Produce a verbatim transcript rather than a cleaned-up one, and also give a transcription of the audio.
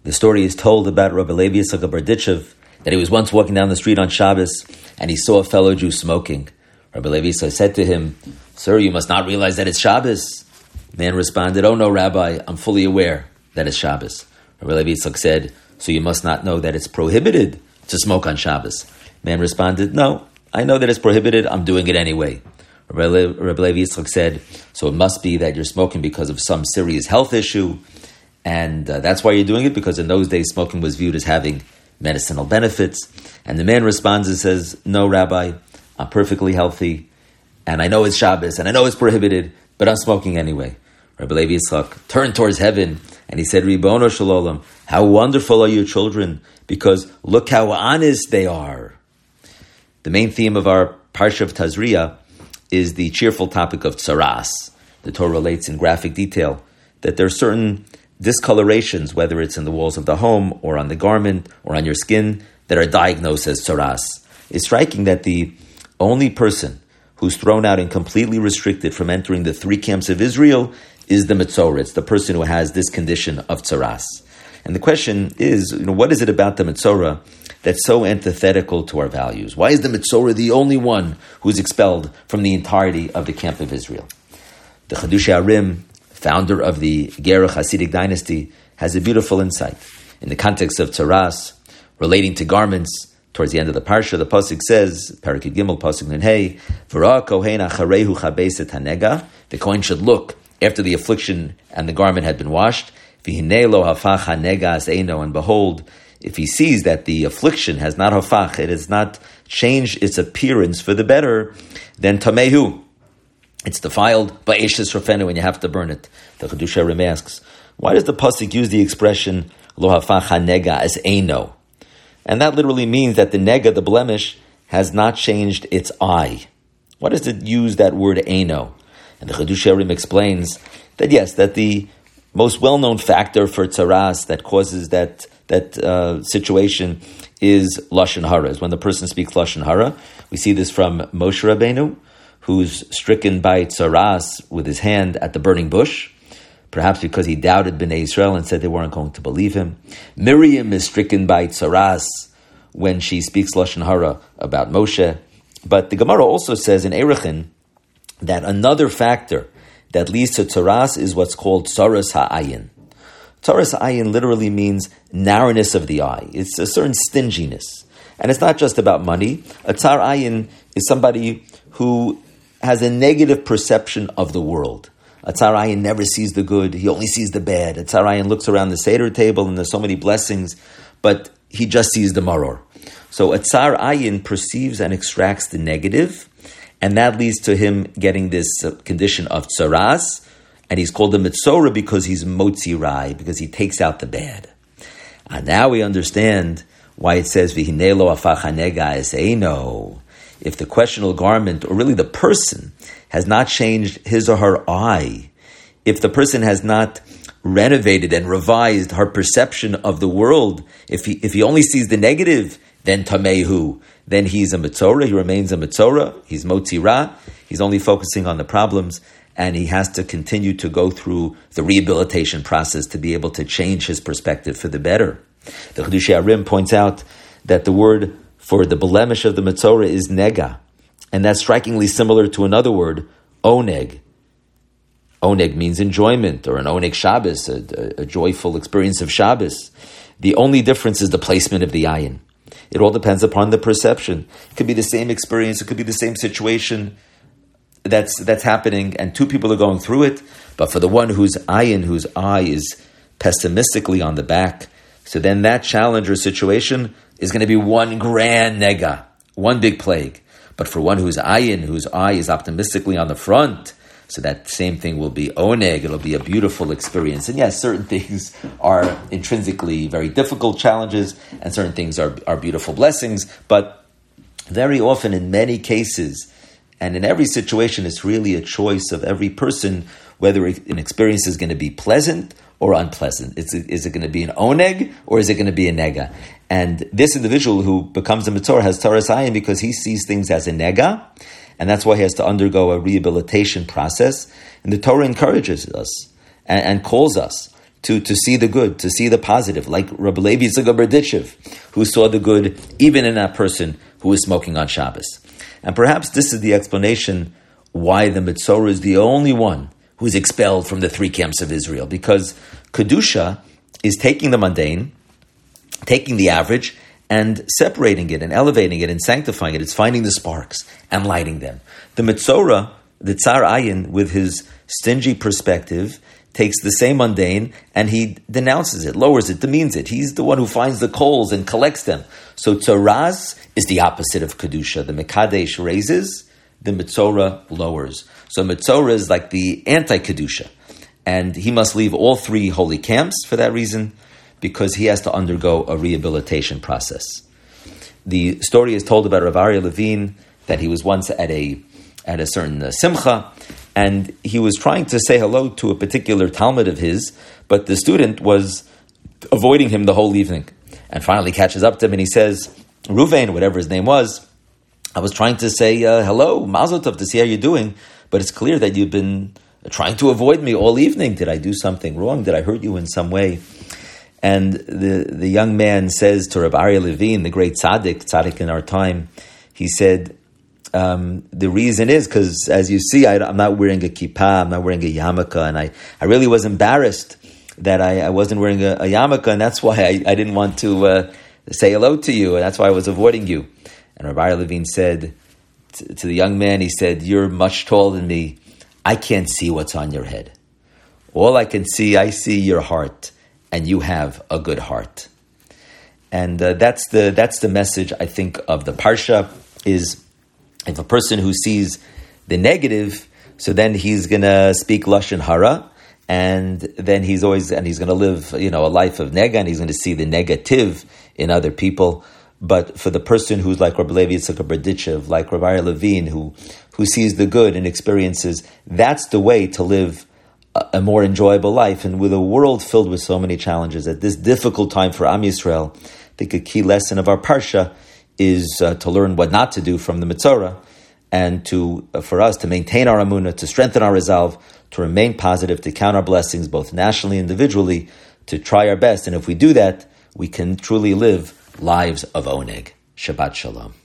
The story is told about Rabbi Levi Yitzchak of Berditchev, that he was once walking down the street on Shabbos and he saw a fellow Jew smoking. Rabbi Levi Yitzchak said to him, "Sir, you must not realize that it's Shabbos." The man responded, "Oh no, Rabbi, I'm fully aware that it's Shabbos." Rabbi Levi Yitzchak said, "So you must not know that it's prohibited to smoke on Shabbos." The man responded, "No, I know that it's prohibited, I'm doing it anyway." Rabbi Levi Yitzchak said, "So it must be that you're smoking because of some serious health issue, and uh, that's why you're doing it, because in those days smoking was viewed as having medicinal benefits." And the man responds and says, "No, Rabbi, I'm perfectly healthy, and I know it's Shabbos, and I know it's prohibited, but I'm smoking anyway." Rabbi Levi Yitzchak turned towards heaven, and he said, "Ribono shel olam, how wonderful are your children, because look how honest they are." The main theme of our Parsha of Tazria is the cheerful topic of tsaras. The Torah relates in graphic detail that there are certain discolorations, whether it's in the walls of the home or on the garment or on your skin, that are diagnosed as tsaras. It's striking that the only person who's thrown out and completely restricted from entering the three camps of Israel is the Metzorah. It's the person who has this condition of tsaras. And the question is, you know, what is it about the Metzorah that's so antithetical to our values? Why is the Metzorah the only one who's expelled from the entirety of the camp of Israel? The Chiddushei HaRim, founder of the Gerach Hasidic dynasty, has a beautiful insight. In the context of tsaras, relating to garments, towards the end of the parsha, the pasuk says, Parakid Gimel, pasuk Nun Hey, V'ra Kohen acharehu chabeset hanega. The Kohen should look after the affliction and the garment had been washed. V'hinei lo hafach hanega as eino. And behold, if he sees that the affliction has not hafach, it has not changed its appearance for the better, then tamehu, it's defiled by eshes rofenu, and you have to burn it. The Chiddushei HaRim asks, why does the pasuk use the expression lo hafach hanega as eino? And that literally means that the nega, the blemish, has not changed its eye. Why does it use that word eino? And the Chiddushei HaRim explains that yes, that the most well-known factor for tsaras that causes that that uh, situation is lashon hara. When the person speaks lashon hara, we see this from Moshe Rabbeinu, who's stricken by tsaras with his hand at the burning bush, perhaps because he doubted Bnei Israel and said they weren't going to believe him. Miriam is stricken by tsaras when she speaks lashon hara about Moshe. But the Gemara also says in Erechin that another factor that leads to tsaras is what's called tsaras ha'ayin. Tsaras ha'ayin literally means narrowness of the eye. It's a certain stinginess. And it's not just about money. A tsar ayin is somebody who has a negative perception of the world. A tsar ayin never sees the good, he only sees the bad. A tsar ayin looks around the Seder table and there's so many blessings, but he just sees the maror. So a tsar ayin perceives and extracts the negative, and that leads to him getting this condition of tsaras, and he's called a Metzorah because he's motzi rai, because he takes out the bad. And now we understand why it says v'hinei lo hafach hanega es eino. If the questionable garment, or really the person, has not changed his or her eye, if the person has not renovated and revised her perception of the world, if he if he only sees the negative, then tamehu, then he's a Metzorah, he remains a Metzorah, he's motzi ra, he's only focusing on the problems, and he has to continue to go through the rehabilitation process to be able to change his perspective for the better. The Chiddushei HaRim points out that the word for the blemish of the Metzorah is nega, and that's strikingly similar to another word, oneg. Oneg means enjoyment, or an oneg Shabbos, a, a joyful experience of Shabbos. The only difference is the placement of the ayin. It all depends upon the perception. It could be the same experience, it could be the same situation that's that's happening, and two people are going through it, but for the one whose ayin, whose eye is pessimistically on the back, so then that challenge or situation is going to be one grand nega, one big plague. But for one whose ayin, whose eye is optimistically on the front, so that same thing will be oneg, it'll be a beautiful experience. And yes, certain things are intrinsically very difficult challenges, and certain things are, are beautiful blessings, but very often in many cases, and in every situation, it's really a choice of every person whether an experience is going to be pleasant or unpleasant. It's, is it going to be an oneg or is it going to be a nega? And this individual who becomes a Metzorah has tsaras ayin because he sees things as a nega, and that's why he has to undergo a rehabilitation process. And the Torah encourages us and, and calls us to, to see the good, to see the positive, like Rabbi Levi Yitzchak Berditchev, who saw the good even in that person who was smoking on Shabbos. And perhaps this is the explanation why the Metzora is the only one who's expelled from the three camps of Israel, because Kedusha is taking the mundane, taking the average, and separating it, and elevating it, and sanctifying it. It's finding the sparks and lighting them. The Metzora, the Tsar Ayin, with his stingy perspective, takes the same mundane and he denounces it, lowers it, demeans it. He's the one who finds the coals and collects them. So Tzaraz is the opposite of Kedusha. The Mekadesh raises, the Metzora lowers. So Metzora is like the anti-Kedusha. And he must leave all three holy camps for that reason, because he has to undergo a rehabilitation process. The story is told about Rav Aryeh Levine that he was once at a at a certain uh, simcha, and he was trying to say hello to a particular Talmud of his, but the student was avoiding him the whole evening. And finally catches up to him and he says, Ruvain, whatever his name was, I was trying to say uh, hello, Mazel Tov, to see how you're doing, but it's clear that you've been trying to avoid me all evening. Did I do something wrong? Did I hurt you in some way? And the, the young man says to Rav Aryeh Levine, the great tzaddik, tzaddik in our time, he said, Um, the reason is because, as you see, I, I'm not wearing a kippah, I'm not wearing a yarmulke, and I, I really was embarrassed that I, I wasn't wearing a, a yarmulke, and that's why I, I didn't want to uh, say hello to you, and that's why I was avoiding you. And Rabbi Levine said to, to the young man, he said, you're much taller than me. I can't see what's on your head. All I can see, I see your heart, and you have a good heart. And uh, that's the that's the message, I think, of the Parsha, is if a person who sees the negative, so then he's going to speak Lashon Hara, and then he's always, and he's going to live, you know, a life of nega, and he's going to see the negative in other people. But for the person who's like Rabbi Levi Yitzchak Berditchev, like Rabbi Aryeh Levine, who, who sees the good and experiences, that's the way to live a, a more enjoyable life. And with a world filled with so many challenges, at this difficult time for Am Yisrael, I think a key lesson of our Parsha is uh, to learn what not to do from the Metzora, and to uh, for us to maintain our Amunah, to strengthen our resolve, to remain positive, to count our blessings both nationally and individually, to try our best. And if we do that, we can truly live lives of Oneg. Shabbat Shalom.